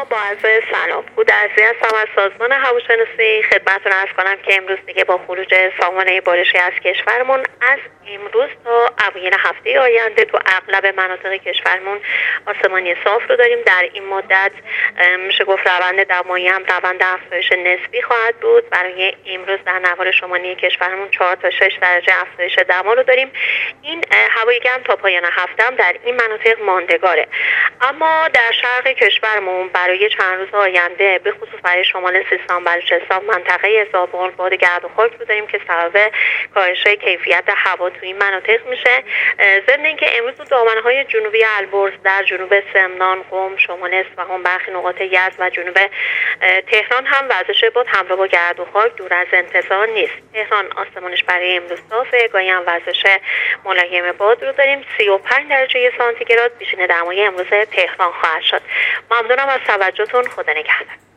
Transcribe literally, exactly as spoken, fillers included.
با عرض سلام. بودرزی هستم از سازمان هواشناسی. خدمتتون عرض کنم که امروز دیگه با خروج سامانه بارشی از کشورمون از امروز تا اوایل هفته آینده تو اغلب مناطق کشورمون آسمانی صاف رو داریم. در این مدت میشه گفت روند دمایی هم روند افزایش نسبی خواهد بود. برای امروز در نوار شمالی کشورمون چهار تا شش درجه افزایش دما رو داریم. این هوای گرم تا پایان هفته هم در این مناطق ماندگاره. اما در شرق کشورمون برای چند روز آینده به خصوص برای شمال سیستان، بلوچستان، منطقه زابل باد گرد و خاک رو داریم که سبب کاهش کیفیت هوا تو این مناطق میشه. ضمن اینکه امروز تو دامنه‌های جنوبی البرز در جنوب سمنان، قم، شمال اصفهان، برخی نقاط یزد و جنوب تهران هم وزش باد همراه با گرد و خاک دور از انتظار نیست. تهران آسمانش برای امروز صافه، گاهی هم وزش ملایم باد رو داریم. سی و پنج درجه سانتیگراد پیشین دمای امروز تهران خواهد شد. ممنونم از توجهتون. خدا نگهدار.